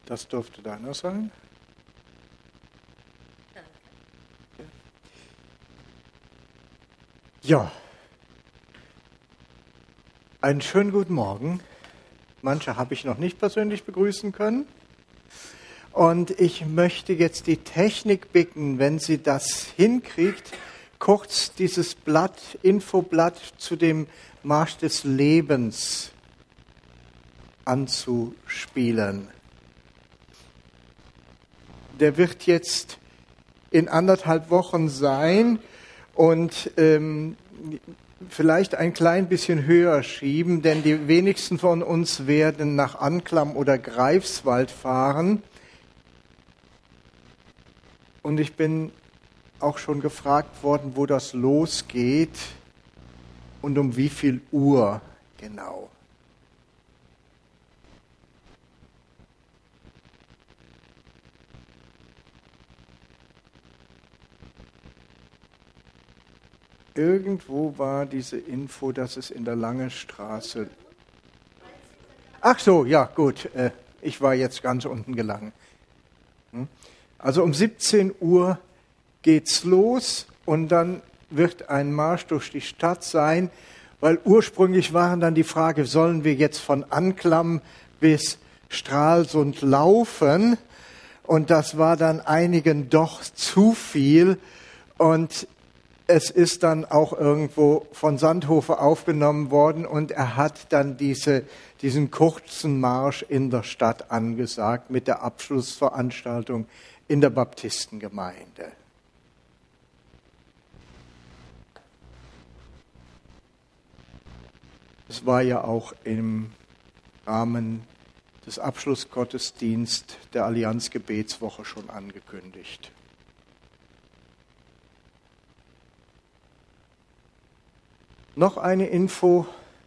Das dürfte deiner sein. Ja, einen schönen guten Morgen. Manche habe ich noch nicht persönlich begrüßen können. Und ich möchte jetzt die Technik bitten, wenn sie das hinkriegt, kurz dieses Infoblatt zu dem Marsch des Lebens anzuspielen. Der wird jetzt in 1,5 Wochen sein und vielleicht ein klein bisschen höher schieben, denn die wenigsten von uns werden nach Anklam oder Greifswald fahren. Und ich bin auch schon gefragt worden, wo das losgeht und um wie viel Uhr genau. Irgendwo war diese Info, dass es in der Lange Straße... Ach so, ja gut, ich war jetzt ganz unten gelangt. Also um 17 Uhr geht's los und dann wird ein Marsch durch die Stadt sein, weil ursprünglich waren dann die Frage, sollen wir jetzt von Anklam bis Stralsund laufen? Und das war dann einigen doch zu viel und es ist dann auch irgendwo von Sandhofer aufgenommen worden und er hat dann diesen kurzen Marsch in der Stadt angesagt mit der Abschlussveranstaltung in der Baptistengemeinde. Es war ja auch im Rahmen des Abschlussgottesdienstes der Allianz-Gebetswoche schon angekündigt. Noch eine Info.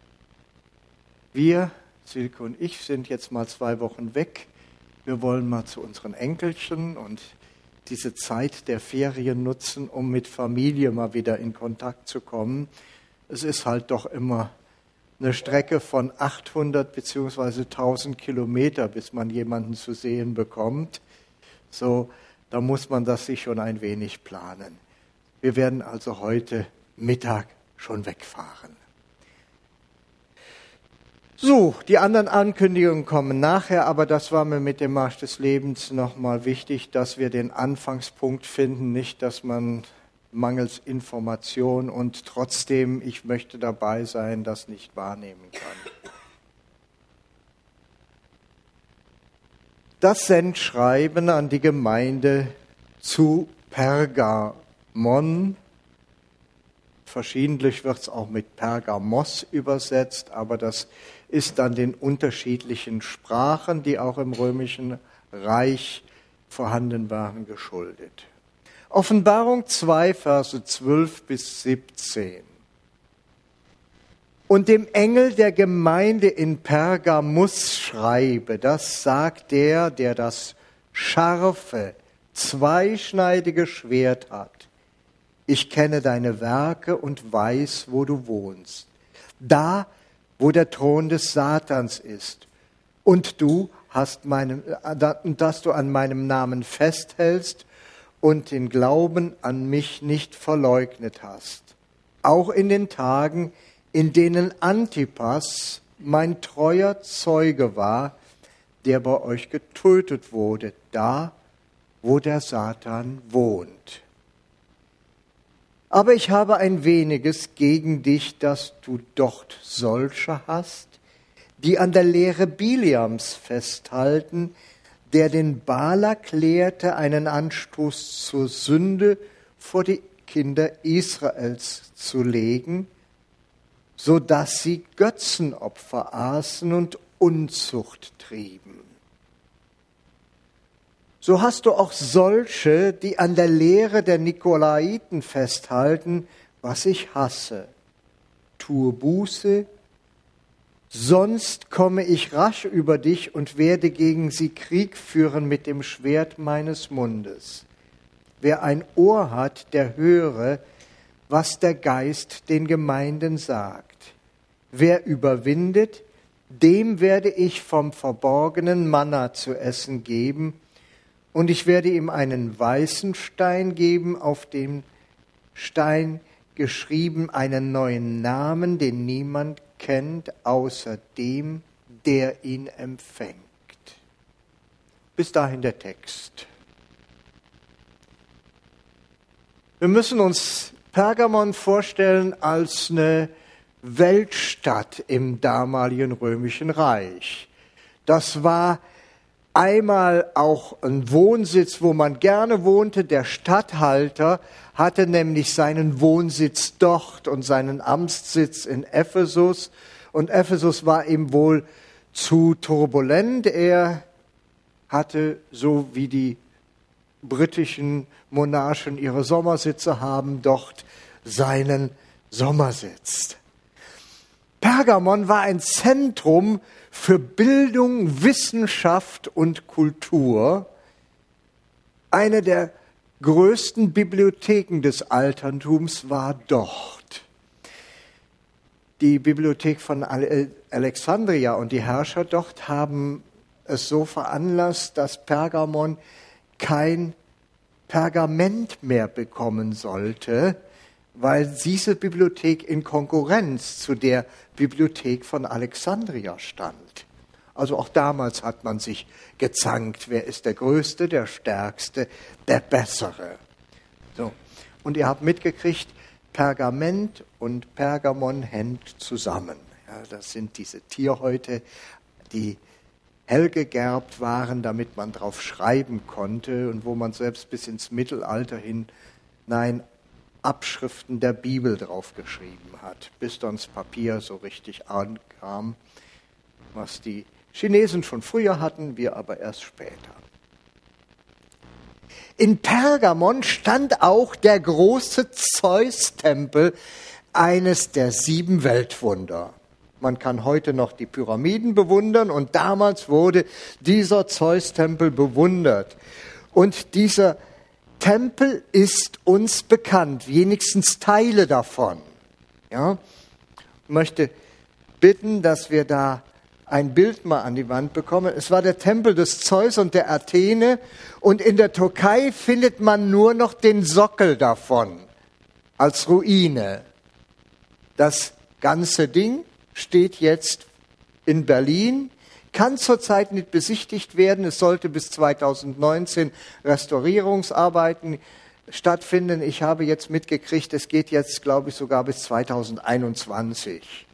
Wir, Silke und ich, sind jetzt mal 2 Wochen weg. Wir wollen mal zu unseren Enkelchen und diese Zeit der Ferien nutzen, um mit Familie mal wieder in Kontakt zu kommen. Es ist halt doch immer eine Strecke von 800 bzw. 1000 Kilometer, bis man jemanden zu sehen bekommt. So, da muss man das sich schon ein wenig planen. Wir werden also heute Mittag schon wegfahren. So, die anderen Ankündigungen kommen nachher, aber das war mir mit dem Marsch des Lebens nochmal wichtig, dass wir den Anfangspunkt finden, nicht, dass man mangels Information und trotzdem, ich möchte dabei sein, das nicht wahrnehmen kann. Das Sendschreiben an die Gemeinde zu Pergamon. Verschiedentlich wird es auch mit Pergamos übersetzt, aber das ist dann den unterschiedlichen Sprachen, die auch im Römischen Reich vorhanden waren, geschuldet. Offenbarung 2, Verse 12 bis 17. Und dem Engel der Gemeinde in Pergamus schreibe, das sagt der das scharfe, zweischneidige Schwert hat. Ich kenne deine Werke und weiß, wo du wohnst. Da, wo der Thron des Satans ist. Und dass du an meinem Namen festhältst und den Glauben an mich nicht verleugnet hast. Auch in den Tagen, in denen Antipas mein treuer Zeuge war, der bei euch getötet wurde, da, wo der Satan wohnt. Aber ich habe ein weniges gegen dich, dass du dort solche hast, die an der Lehre Biliams festhalten, der den Balak lehrte, einen Anstoß zur Sünde vor die Kinder Israels zu legen, so dass sie Götzenopfer aßen und Unzucht trieben. So hast du auch solche, die an der Lehre der Nikolaiten festhalten, was ich hasse. Tue Buße, sonst komme ich rasch über dich und werde gegen sie Krieg führen mit dem Schwert meines Mundes. Wer ein Ohr hat, der höre, was der Geist den Gemeinden sagt. Wer überwindet, dem werde ich vom verborgenen Manna zu essen geben, und ich werde ihm einen weißen Stein geben, auf dem Stein geschrieben einen neuen Namen, den niemand kennt, außer dem, der ihn empfängt. Bis dahin der Text. Wir müssen uns Pergamon vorstellen als eine Weltstadt im damaligen Römischen Reich. Das war einmal auch ein Wohnsitz, wo man gerne wohnte. Der Statthalter hatte nämlich seinen Wohnsitz dort und seinen Amtssitz in Ephesus. Und Ephesus war ihm wohl zu turbulent. Er hatte, so wie die britischen Monarchen ihre Sommersitze haben, dort seinen Sommersitz. Pergamon war ein Zentrum für Bildung, Wissenschaft und Kultur. Eine der größten Bibliotheken des Altertums war dort. Die Bibliothek von Alexandria und die Herrscher dort haben es so veranlasst, dass Pergamon kein Pergament mehr bekommen sollte, weil diese Bibliothek in Konkurrenz zu der Bibliothek von Alexandria stand. Also auch damals hat man sich gezankt, wer ist der Größte, der Stärkste, der Bessere. So. Und ihr habt mitgekriegt, Pergament und Pergamon hängt zusammen. Ja, das sind diese Tierhäute, die hell gegerbt waren, damit man drauf schreiben konnte und wo man selbst bis ins Mittelalter hinein Abschriften der Bibel draufgeschrieben hat, bis dann das Papier so richtig ankam, was die Chinesen schon früher hatten, wir aber erst später. In Pergamon stand auch der große Zeus-Tempel, eines der 7 Weltwunder. Man kann heute noch die Pyramiden bewundern und damals wurde dieser Zeus-Tempel bewundert. Und dieser Tempel ist uns bekannt, wenigstens Teile davon. Ja? Ich möchte bitten, dass wir da ein Bild mal an die Wand bekommen. Es war der Tempel des Zeus und der Athene und in der Türkei findet man nur noch den Sockel davon als Ruine. Das ganze Ding steht jetzt in Berlin, kann zurzeit nicht besichtigt werden. Es sollte bis 2019 Restaurierungsarbeiten stattfinden. Ich habe jetzt mitgekriegt, es geht jetzt, glaube ich, sogar bis 2021.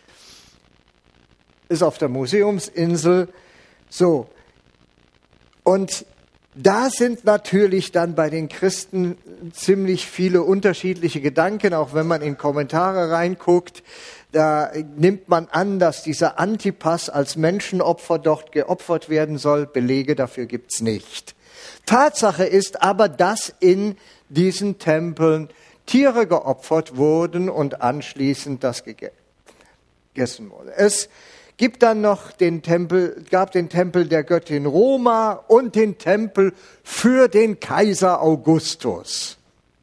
Ist auf der Museumsinsel. So. Und da sind natürlich dann bei den Christen ziemlich viele unterschiedliche Gedanken, auch wenn man in Kommentare reinguckt. Da nimmt man an, dass dieser Antipas als Menschenopfer dort geopfert werden soll. Belege dafür gibt's nicht. Tatsache ist aber, dass in diesen Tempeln Tiere geopfert wurden und anschließend das gegessen wurde. Es gibt dann noch gab den Tempel der Göttin Roma und den Tempel für den Kaiser Augustus.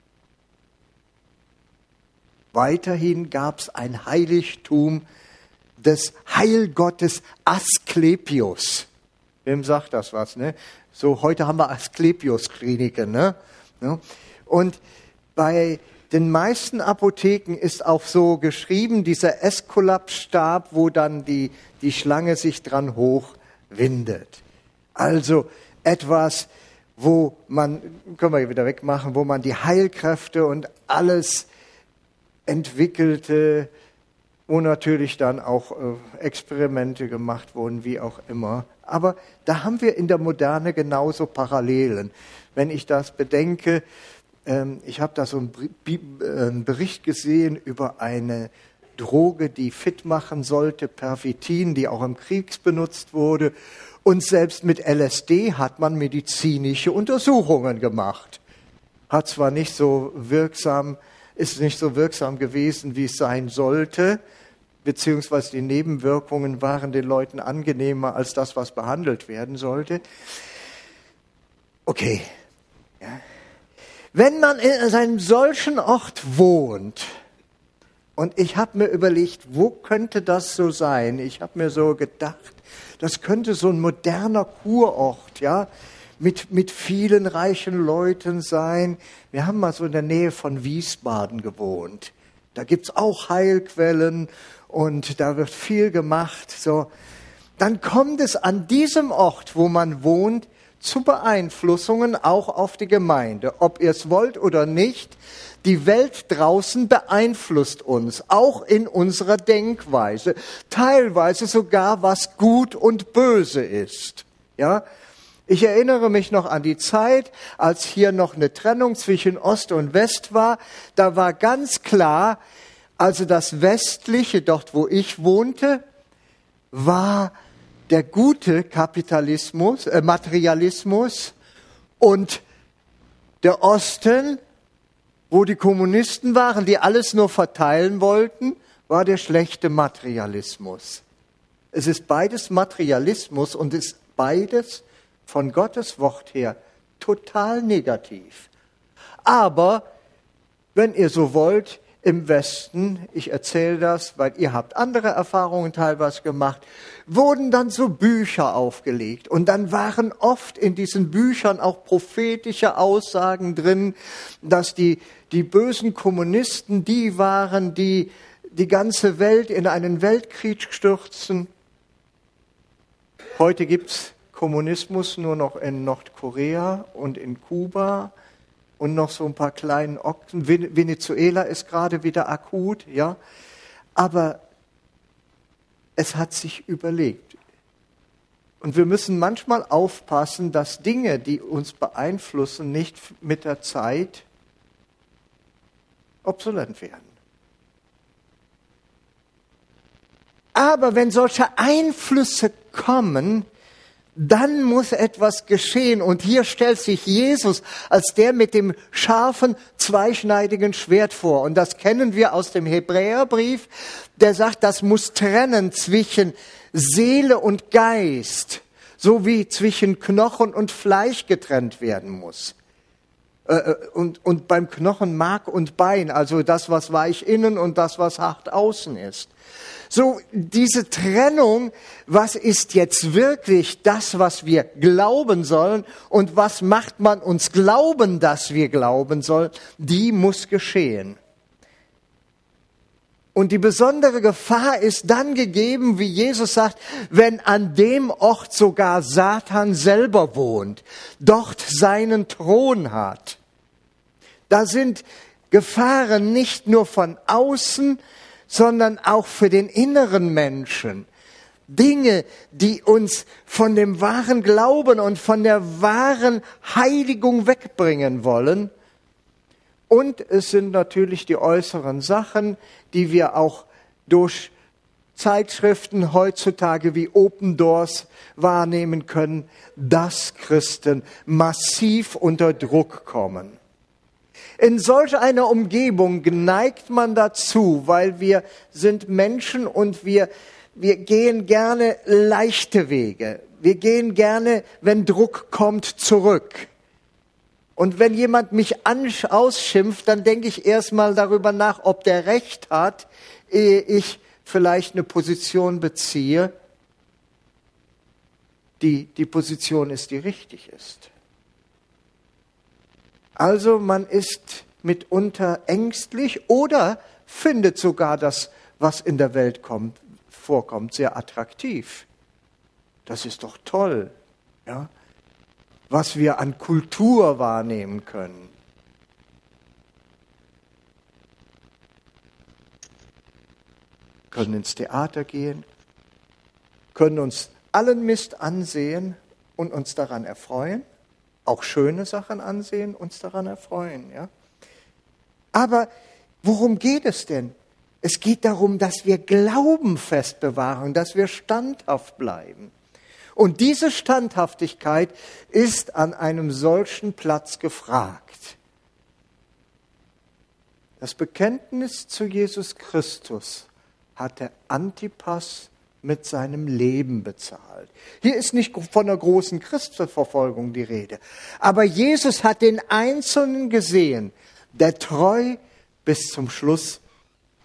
Weiterhin gab es ein Heiligtum des Heilgottes Asklepios. Wem sagt das was, ne? So, heute haben wir Asklepios-Kliniken, ne? Ja. Und bei den meisten Apotheken ist auch so geschrieben, dieser Äskulapstab, wo dann die Schlange sich dran hochwindet. Also etwas, wo man, können wir wieder wegmachen, wo man die Heilkräfte und alles entwickelte, wo natürlich dann auch Experimente gemacht wurden, wie auch immer. Aber da haben wir in der Moderne genauso Parallelen. Wenn ich das bedenke, ich habe da so einen Bericht gesehen über eine Droge, die fit machen sollte, Pervitin, die auch im Krieg benutzt wurde. Und selbst mit LSD hat man medizinische Untersuchungen gemacht. Hat zwar nicht so wirksam, ist nicht so wirksam gewesen, wie es sein sollte, beziehungsweise die Nebenwirkungen waren den Leuten angenehmer als das, was behandelt werden sollte. Okay. Ja. Wenn man in einem solchen Ort wohnt Und ich habe mir überlegt, wo könnte das so sein? Ich habe mir so gedacht, das könnte so ein moderner Kurort, ja, mit vielen reichen Leuten sein. Wir haben mal so in der Nähe von Wiesbaden gewohnt. Da gibt's auch Heilquellen und da wird viel gemacht. So, dann kommt es an diesem Ort, wo man wohnt, zu Beeinflussungen auch auf die Gemeinde. Ob ihr es wollt oder nicht, die Welt draußen beeinflusst uns, auch in unserer Denkweise, teilweise sogar, was gut und böse ist. Ja? Ich erinnere mich noch an die Zeit, als hier noch eine Trennung zwischen Ost und West war. Da war ganz klar, also das Westliche, dort wo ich wohnte, war der gute Kapitalismus, Materialismus, und der Osten, wo die Kommunisten waren, die alles nur verteilen wollten, war der schlechte Materialismus. Es ist beides Materialismus und ist beides von Gottes Wort her total negativ. Aber, wenn ihr so wollt, im Westen, ich erzähle das, weil ihr habt andere Erfahrungen teilweise gemacht, wurden dann so Bücher aufgelegt. Und dann waren oft in diesen Büchern auch prophetische Aussagen drin, dass die bösen Kommunisten die waren, die die ganze Welt in einen Weltkrieg stürzen. Heute gibt's Kommunismus nur noch in Nordkorea und in Kuba und noch so ein paar kleinen Ochsen. Venezuela ist gerade wieder akut, ja. Aber es hat sich überlegt. Und wir müssen manchmal aufpassen, dass Dinge, die uns beeinflussen, nicht mit der Zeit obsolet werden. Aber wenn solche Einflüsse kommen, dann muss etwas geschehen. Und hier stellt sich Jesus als der mit dem scharfen, zweischneidigen Schwert vor. Und das kennen wir aus dem Hebräerbrief. Der sagt, das muss trennen zwischen Seele und Geist, so wie zwischen Knochen und Fleisch getrennt werden muss. Und beim Knochen Mark und Bein, also das, was weich innen und das, was hart außen ist. So, diese Trennung, was ist jetzt wirklich das, was wir glauben sollen und was macht man uns glauben, dass wir glauben sollen, die muss geschehen. Und die besondere Gefahr ist dann gegeben, wie Jesus sagt, wenn an dem Ort sogar Satan selber wohnt, dort seinen Thron hat. Da sind Gefahren nicht nur von außen, sondern auch für den inneren Menschen. Dinge, die uns von dem wahren Glauben und von der wahren Heiligung wegbringen wollen. Und es sind natürlich die äußeren Sachen, die wir auch durch Zeitschriften heutzutage wie Open Doors wahrnehmen können, dass Christen massiv unter Druck kommen. In solch einer Umgebung neigt man dazu, weil wir sind Menschen und wir gehen gerne leichte Wege. Wir gehen gerne, wenn Druck kommt, zurück. Und wenn jemand mich ausschimpft, dann denke ich erstmal darüber nach, ob der Recht hat, ehe ich vielleicht eine Position beziehe, die Position ist, die richtig ist. Also man ist mitunter ängstlich oder findet sogar das, was in der Welt vorkommt, sehr attraktiv. Das ist doch toll, ja? Was wir an Kultur wahrnehmen können. Können ins Theater gehen, können uns allen Mist ansehen und uns daran erfreuen. Auch schöne Sachen ansehen, uns daran erfreuen. Ja? Aber worum geht es denn? Es geht darum, dass wir Glauben fest bewahren, dass wir standhaft bleiben. Und diese Standhaftigkeit ist an einem solchen Platz gefragt. Das Bekenntnis zu Jesus Christus hat der Antipas mit seinem Leben bezahlt. Hier ist nicht von einer großen Christenverfolgung die Rede. Aber Jesus hat den Einzelnen gesehen, der treu bis zum Schluss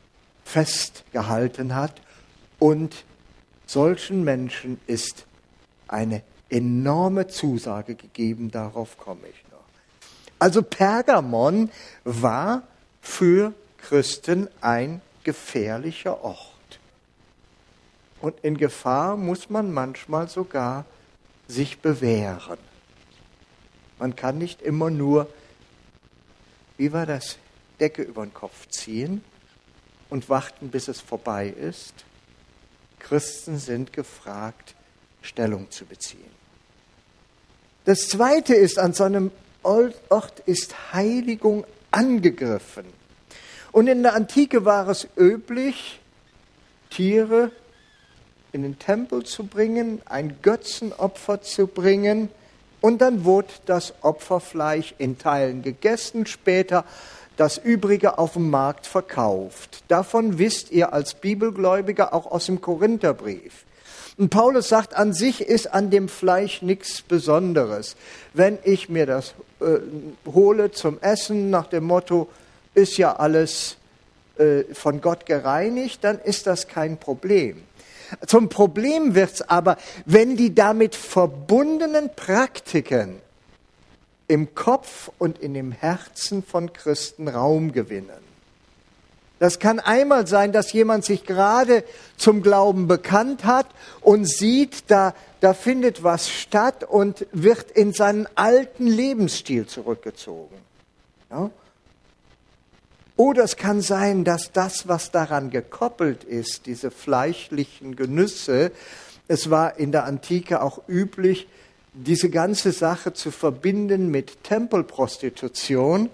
festgehalten hat. Und solchen Menschen ist eine enorme Zusage gegeben, darauf komme ich noch. Also Pergamon war für Christen ein gefährlicher Ort. Und in Gefahr muss man manchmal sogar sich bewähren. Man kann nicht immer nur, wie war das, Decke über den Kopf ziehen und warten, bis es vorbei ist. Christen sind gefragt, Stellung zu beziehen. Das Zweite ist, an so einem Ort ist Heiligung angegriffen. Und in der Antike war es üblich, Tiere in den Tempel zu bringen, ein Götzenopfer zu bringen, und dann wurde das Opferfleisch in Teilen gegessen, später das Übrige auf dem Markt verkauft. Davon wisst ihr als Bibelgläubiger auch aus dem Korintherbrief. Und Paulus sagt, an sich ist an dem Fleisch nichts Besonderes. Wenn ich mir das hole zum Essen nach dem Motto, ist ja alles von Gott gereinigt, dann ist das kein Problem. Zum Problem wird es aber, wenn die damit verbundenen Praktiken im Kopf und in dem Herzen von Christen Raum gewinnen. Das kann einmal sein, dass jemand sich gerade zum Glauben bekannt hat und sieht, da findet was statt und wird in seinen alten Lebensstil zurückgezogen. Ja? Oder es kann sein, dass das, was daran gekoppelt ist, diese fleischlichen Genüsse, es war in der Antike auch üblich, diese ganze Sache zu verbinden mit Tempelprostitution,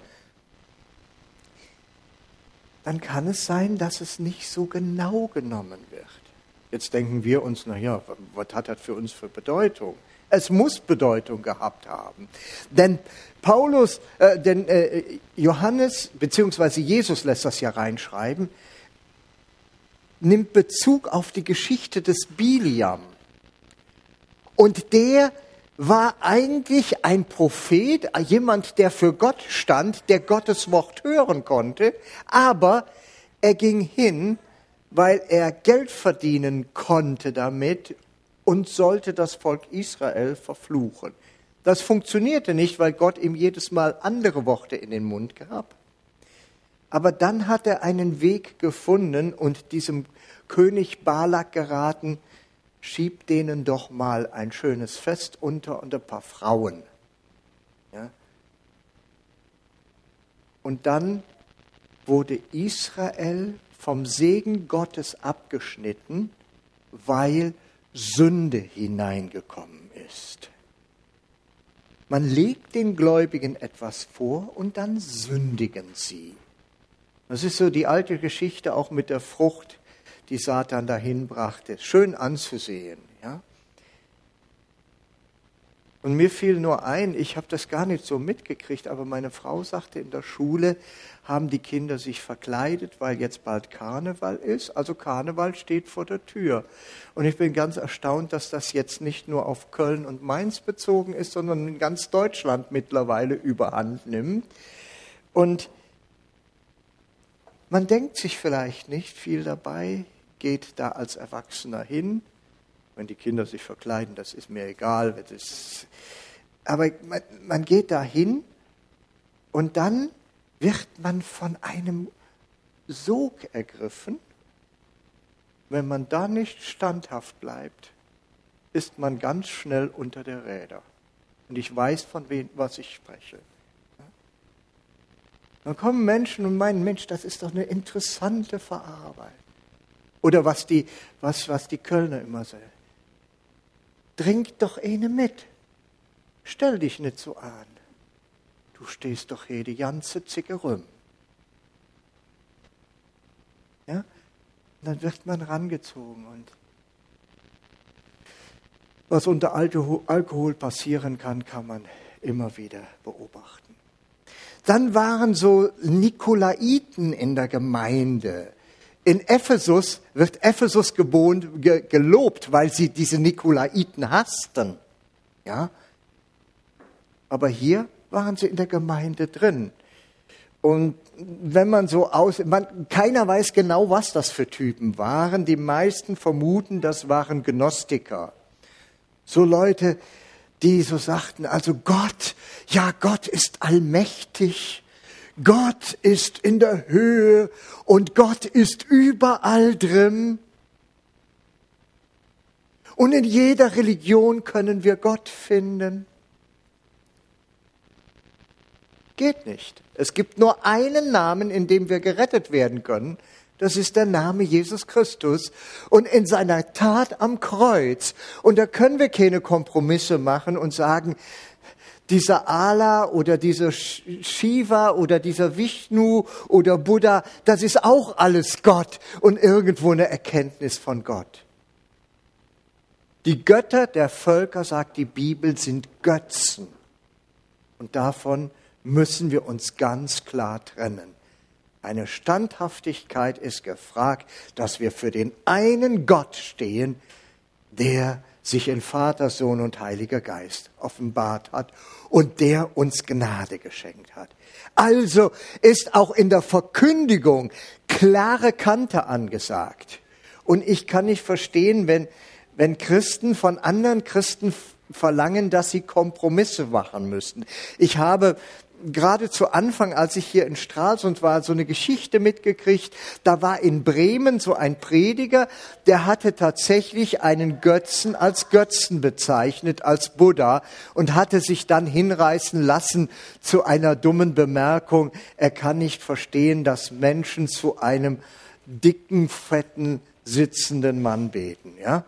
dann kann es sein, dass es nicht so genau genommen wird. Jetzt denken wir uns, naja, was hat das für uns für Bedeutung? Es muss Bedeutung gehabt haben. Denn Johannes, beziehungsweise Jesus lässt das ja reinschreiben, nimmt Bezug auf die Geschichte des Biliam. Und der war eigentlich ein Prophet, jemand, der für Gott stand, der Gottes Wort hören konnte, aber er ging hin, weil er Geld verdienen konnte damit und sollte das Volk Israel verfluchen. Das funktionierte nicht, weil Gott ihm jedes Mal andere Worte in den Mund gab. Aber dann hat er einen Weg gefunden und diesem König Balak geraten, schieb denen doch mal ein schönes Fest unter und ein paar Frauen. Ja? Und dann wurde Israel vom Segen Gottes abgeschnitten, weil Sünde hineingekommen ist. Man legt den Gläubigen etwas vor und dann sündigen sie. Das ist so die alte Geschichte auch mit der Frucht, die Satan dahin brachte. Schön anzusehen. Ja? Und mir fiel nur ein, ich habe das gar nicht so mitgekriegt, aber meine Frau sagte, in der Schule haben die Kinder sich verkleidet, weil jetzt bald Karneval ist. Also Karneval steht vor der Tür. Und ich bin ganz erstaunt, dass das jetzt nicht nur auf Köln und Mainz bezogen ist, sondern in ganz Deutschland mittlerweile überhand nimmt. Und man denkt sich vielleicht nicht viel dabei, geht da als Erwachsener hin. Wenn die Kinder sich verkleiden, das ist mir egal. Aber man geht da hin und dann wird man von einem Sog ergriffen. Wenn man da nicht standhaft bleibt, ist man ganz schnell unter der Räder. Und ich weiß, von wem, was ich spreche. Dann kommen Menschen und meinen, Mensch, das ist doch eine interessante Verarbeitung. Oder was die Kölner immer sagen. Trink doch eine mit. Stell dich nicht so an. Du stehst doch hier die ganze Zicke rum. Ja? Und dann wird man rangezogen. Und was unter Alkohol passieren kann, kann man immer wieder beobachten. Dann waren so Nikolaiten in der Gemeinde. In Ephesus wird Ephesus gelobt, weil sie diese Nikolaiten hassten. Ja? Aber hier waren sie in der Gemeinde drin. Und wenn man keiner weiß genau, was das für Typen waren. Die meisten vermuten, das waren Gnostiker. So Leute, die so sagten, also Gott ist allmächtig, Gott ist in der Höhe und Gott ist überall drin. Und in jeder Religion können wir Gott finden. Geht nicht. Es gibt nur einen Namen, in dem wir gerettet werden können. Das ist der Name Jesus Christus. Und in seiner Tat am Kreuz. Und da können wir keine Kompromisse machen und sagen, dieser Allah oder dieser Shiva oder dieser Vishnu oder Buddha, das ist auch alles Gott und irgendwo eine Erkenntnis von Gott. Die Götter der Völker, sagt die Bibel, sind Götzen. Und davon müssen wir uns ganz klar trennen. Eine Standhaftigkeit ist gefragt, dass wir für den einen Gott stehen, der sich in Vater, Sohn und Heiliger Geist offenbart hat und der uns Gnade geschenkt hat. Also ist auch in der Verkündigung klare Kante angesagt. Und ich kann nicht verstehen, wenn Christen von anderen Christen verlangen, dass sie Kompromisse machen müssen. Ich habe gerade zu Anfang, als ich hier in Stralsund war, so eine Geschichte mitgekriegt. Da war in Bremen so ein Prediger, der hatte tatsächlich einen Götzen als Götzen bezeichnet, als Buddha, und hatte sich dann hinreißen lassen zu einer dummen Bemerkung, er kann nicht verstehen, dass Menschen zu einem dicken, fetten, sitzenden Mann beten, ja.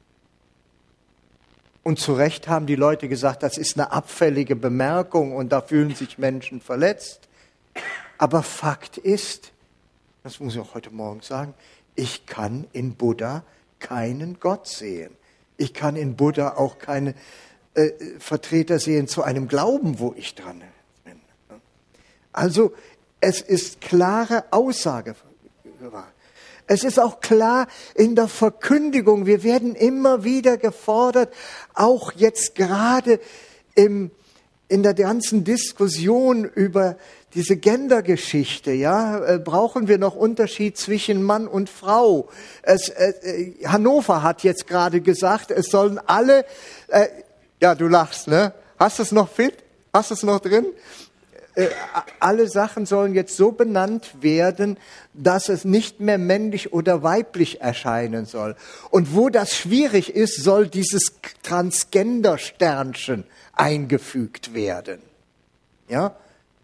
Und zu Recht haben die Leute gesagt, das ist eine abfällige Bemerkung und da fühlen sich Menschen verletzt. Aber Fakt ist, das muss ich auch heute Morgen sagen, ich kann in Buddha keinen Gott sehen. Ich kann in Buddha auch keine Vertreter sehen zu einem Glauben, wo ich dran bin. Also es ist klare Aussage. Es ist auch klar in der Verkündigung, wir werden immer wieder gefordert, auch jetzt gerade in der ganzen Diskussion über diese Gendergeschichte, ja, brauchen wir noch Unterschied zwischen Mann und Frau. Hannover hat jetzt gerade gesagt, es sollen alle, ja, du lachst, ne? Hast du es noch fit? Hast du es noch drin? Alle Sachen sollen jetzt so benannt werden, dass es nicht mehr männlich oder weiblich erscheinen soll. Und wo das schwierig ist, soll dieses Transgender-Sternchen eingefügt werden. Ja?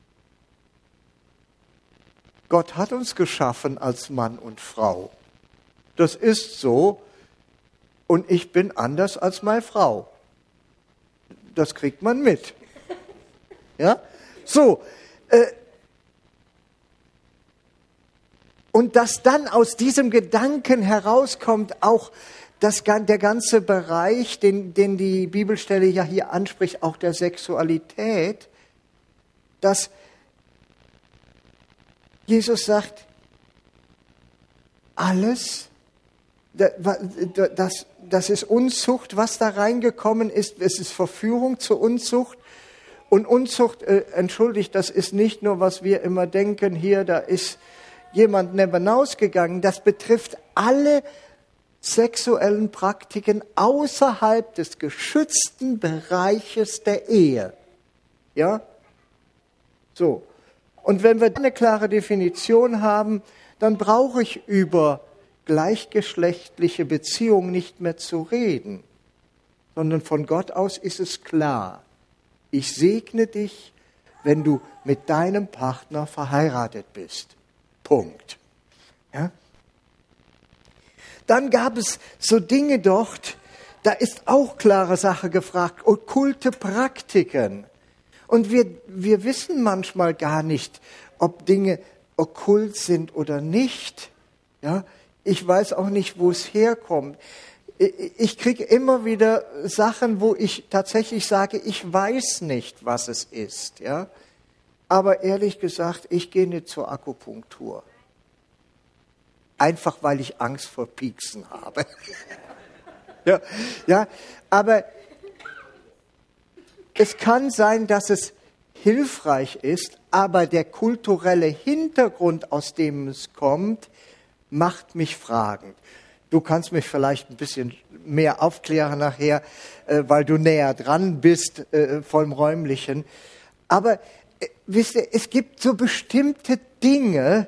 Gott hat uns geschaffen als Mann und Frau. Das ist so. Und ich bin anders als meine Frau. Das kriegt man mit. Ja? So, und dass dann aus diesem Gedanken herauskommt, auch der ganze Bereich, den die Bibelstelle ja hier anspricht, auch der Sexualität, dass Jesus sagt, alles, das ist Unzucht, was da reingekommen ist, es ist Verführung zur Unzucht. Und Unzucht, entschuldigt, das ist nicht nur, was wir immer denken, hier, da ist jemand nebenaus gegangen. Das betrifft alle sexuellen Praktiken außerhalb des geschützten Bereiches der Ehe. Ja? So. Und wenn wir eine klare Definition haben, dann brauche ich über gleichgeschlechtliche Beziehungen nicht mehr zu reden, sondern von Gott aus ist es klar. Ich segne dich, wenn du mit deinem Partner verheiratet bist. Punkt. Ja? Dann gab es so Dinge dort, da ist auch klare Sache gefragt, okkulte Praktiken. Und wir wissen manchmal gar nicht, ob Dinge okkult sind oder nicht. Ja? Ich weiß auch nicht, wo es herkommt. Ich kriege immer wieder Sachen, wo ich tatsächlich sage, ich weiß nicht, was es ist. Ja? Aber ehrlich gesagt, ich gehe nicht zur Akupunktur. Einfach, weil ich Angst vor Pieksen habe. Ja, aber es kann sein, dass es hilfreich ist, aber der kulturelle Hintergrund, aus dem es kommt, macht mich fragend. Du kannst mich vielleicht ein bisschen mehr aufklären nachher, weil du näher dran bist vom Räumlichen. Aber wisst ihr, es gibt so bestimmte Dinge,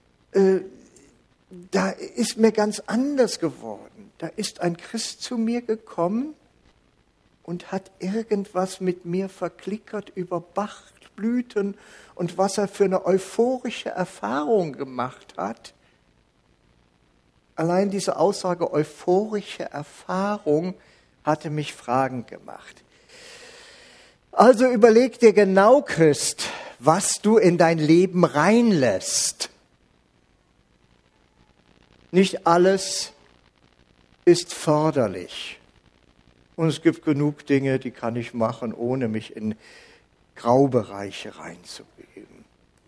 da ist mir ganz anders geworden. Da ist ein Christ zu mir gekommen und hat irgendwas mit mir verklickert über Bachblüten und was er für eine euphorische Erfahrung gemacht hat. Allein diese Aussage euphorische Erfahrung hatte mich fragend gemacht. Also überleg dir genau, Christ, was du in dein Leben reinlässt. Nicht alles ist förderlich. Und es gibt genug Dinge, die kann ich machen, ohne mich in Graubereiche reinzubegeben.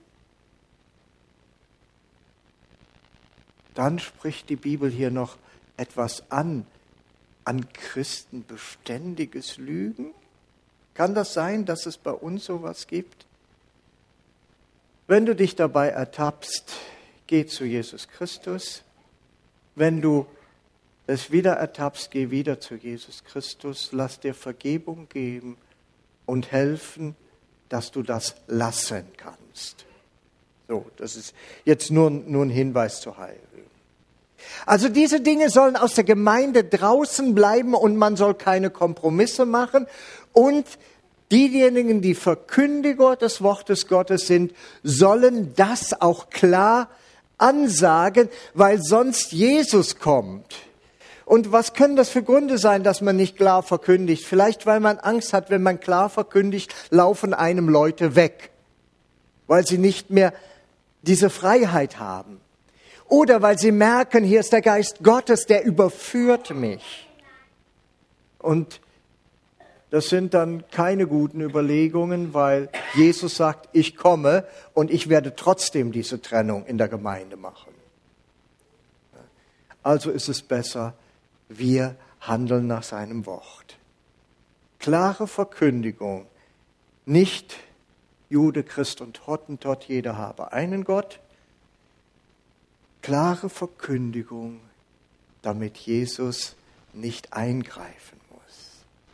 Dann spricht die Bibel hier noch etwas an Christen beständiges Lügen. Kann das sein, dass es bei uns sowas gibt? Wenn du dich dabei ertappst, geh zu Jesus Christus. Wenn du es wieder ertappst, geh wieder zu Jesus Christus. Lass dir Vergebung geben und helfen, dass du das lassen kannst. So, das ist jetzt nur ein Hinweis zur Heilung. Also diese Dinge sollen aus der Gemeinde draußen bleiben und man soll keine Kompromisse machen. Und diejenigen, die Verkündiger des Wortes Gottes sind, sollen das auch klar ansagen, weil sonst Jesus kommt. Und was können das für Gründe sein, dass man nicht klar verkündigt? Vielleicht, weil man Angst hat, wenn man klar verkündigt, laufen einem Leute weg, weil sie nicht mehr diese Freiheit haben. Oder weil sie merken, hier ist der Geist Gottes, der überführt mich. Und das sind dann keine guten Überlegungen, weil Jesus sagt, ich komme und ich werde trotzdem diese Trennung in der Gemeinde machen. Also ist es besser, wir handeln nach seinem Wort. Klare Verkündigung, nicht Jude, Christ und Hottentott, jeder habe einen Gott. Klare Verkündigung, damit Jesus nicht eingreifen muss.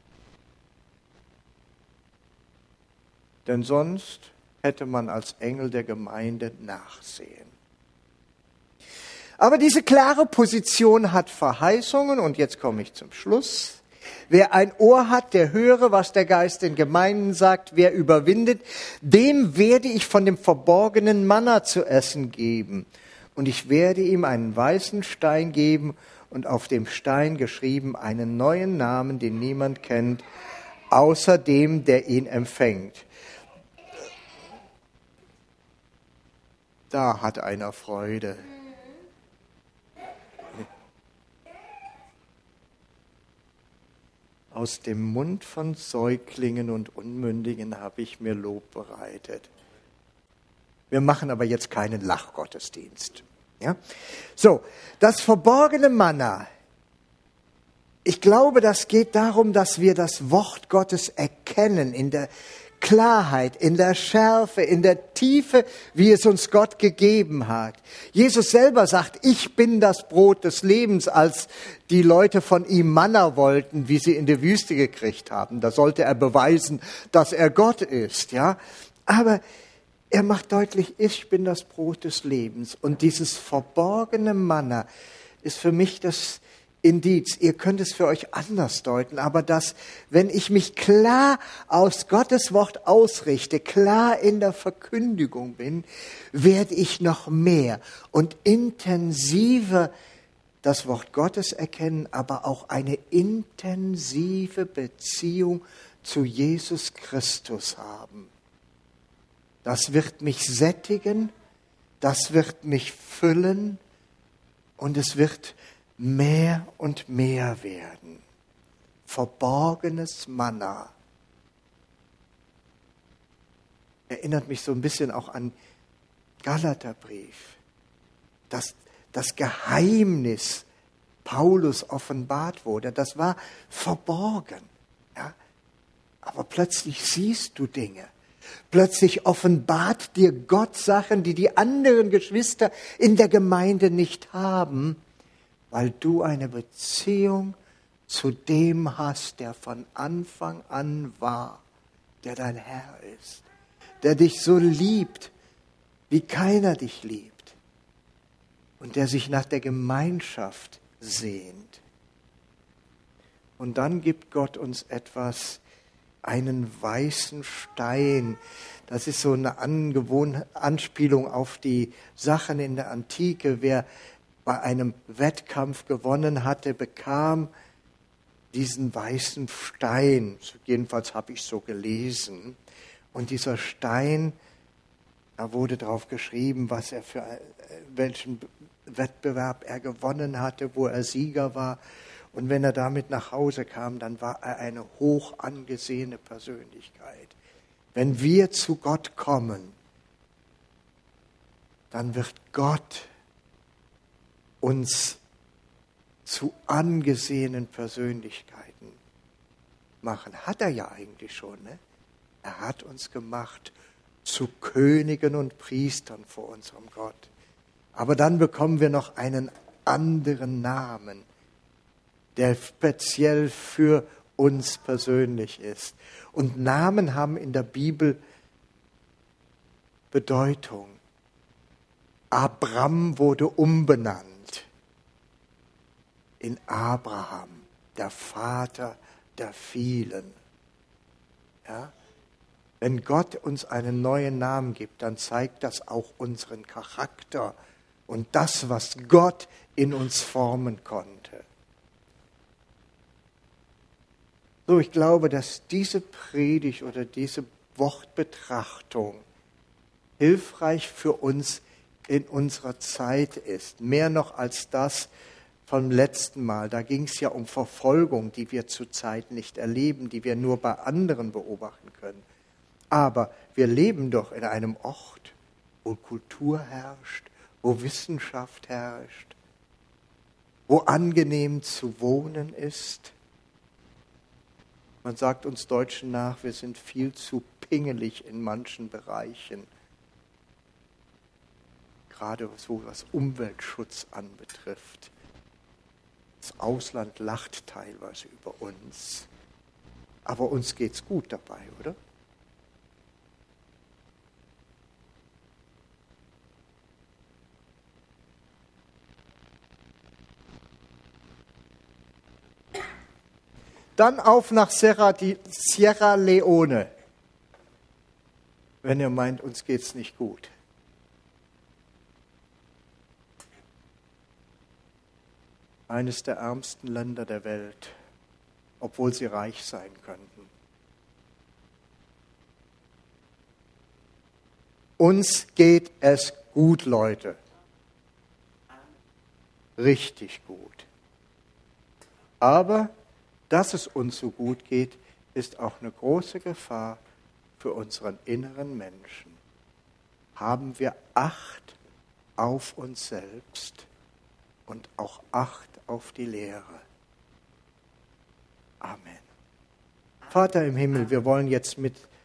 Denn sonst hätte man als Engel der Gemeinde nachsehen. Aber diese klare Position hat Verheißungen und jetzt komme ich zum Schluss. Wer ein Ohr hat, der höre, was der Geist den Gemeinden sagt. Wer überwindet, dem werde ich von dem verborgenen Manna zu essen geben. Und ich werde ihm einen weißen Stein geben und auf dem Stein geschrieben einen neuen Namen, den niemand kennt, außer dem, der ihn empfängt. Da hat einer Freude. Aus dem Mund von Säuglingen und Unmündigen habe ich mir Lob bereitet. Wir machen aber jetzt keinen Lachgottesdienst. Ja? So, das verborgene Manna. Ich glaube, das geht darum, dass wir das Wort Gottes erkennen in der Klarheit, in der Schärfe, in der Tiefe, wie es uns Gott gegeben hat. Jesus selber sagt, ich bin das Brot des Lebens, als die Leute von ihm Manna wollten, wie sie in der Wüste gekriegt haben. Da sollte er beweisen, dass er Gott ist, ja. Aber er macht deutlich, ich bin das Brot des Lebens. Und dieses verborgene Manna ist für mich das Indiz. Ihr könnt es für euch anders deuten, aber dass, wenn ich mich klar aus Gottes Wort ausrichte, klar in der Verkündigung bin, werde ich noch mehr und intensiver das Wort Gottes erkennen, aber auch eine intensive Beziehung zu Jesus Christus haben. Das wird mich sättigen, das wird mich füllen und es wird mehr und mehr werden. Verborgenes Manna. Erinnert mich so ein bisschen auch an Galaterbrief. Das Geheimnis Paulus offenbart wurde, das war verborgen. Ja? Aber plötzlich siehst du Dinge. Plötzlich offenbart dir Gott Sachen, die die anderen Geschwister in der Gemeinde nicht haben, weil du eine Beziehung zu dem hast, der von Anfang an war, der dein Herr ist, der dich so liebt, wie keiner dich liebt und der sich nach der Gemeinschaft sehnt. Und dann gibt Gott uns etwas, einen weißen Stein. Das ist so eine Anspielung auf die Sachen in der Antike. Wer bei einem Wettkampf gewonnen hatte, bekam diesen weißen Stein. Jedenfalls habe ich so gelesen. Und dieser Stein, da wurde drauf geschrieben, was er welchen Wettbewerb er gewonnen hatte, wo er Sieger war. Und wenn er damit nach Hause kam, dann war er eine hoch angesehene Persönlichkeit. Wenn wir zu Gott kommen, dann wird Gott uns zu angesehenen Persönlichkeiten machen. Hat er ja eigentlich schon, ne? Er hat uns gemacht zu Königen und Priestern vor unserem Gott. Aber dann bekommen wir noch einen anderen Namen, der speziell für uns persönlich ist. Und Namen haben in der Bibel Bedeutung. Abram wurde umbenannt in Abraham, der Vater der vielen. Ja? Wenn Gott uns einen neuen Namen gibt, dann zeigt das auch unseren Charakter und das, was Gott in uns formen konnte. So, ich glaube, dass diese Predigt oder diese Wortbetrachtung hilfreich für uns in unserer Zeit ist. Mehr noch als das vom letzten Mal. Da ging es ja um Verfolgung, die wir zurzeit nicht erleben, die wir nur bei anderen beobachten können. Aber wir leben doch in einem Ort, wo Kultur herrscht, wo Wissenschaft herrscht, wo angenehm zu wohnen ist. Man sagt uns Deutschen nach, wir sind viel zu pingelig in manchen Bereichen. Gerade so was Umweltschutz anbetrifft. Das Ausland lacht teilweise über uns. Aber uns geht's gut dabei, oder? Dann auf nach Sierra Leone, wenn ihr meint, uns geht's nicht gut. Eines der ärmsten Länder der Welt, obwohl sie reich sein könnten. Uns geht es gut, Leute. Richtig gut. Aber dass es uns so gut geht, ist auch eine große Gefahr für unseren inneren Menschen. Haben wir Acht auf uns selbst und auch Acht auf die Lehre. Amen. Vater im Himmel, wir wollen jetzt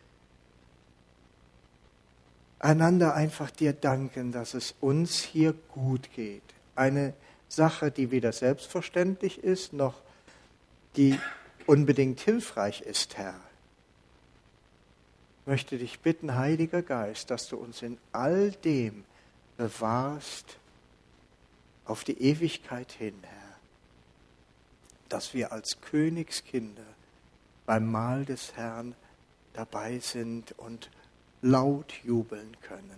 miteinander einfach dir danken, dass es uns hier gut geht. Eine Sache, die weder selbstverständlich ist, noch die unbedingt hilfreich ist, Herr. Ich möchte dich bitten, Heiliger Geist, dass du uns in all dem bewahrst auf die Ewigkeit hin, Herr. Dass wir als Königskinder beim Mahl des Herrn dabei sind und laut jubeln können.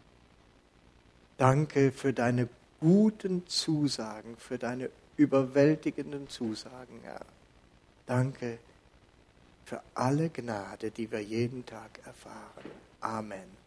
Danke für deine guten Zusagen, für deine überwältigenden Zusagen, Herr. Danke für alle Gnade, die wir jeden Tag erfahren. Amen.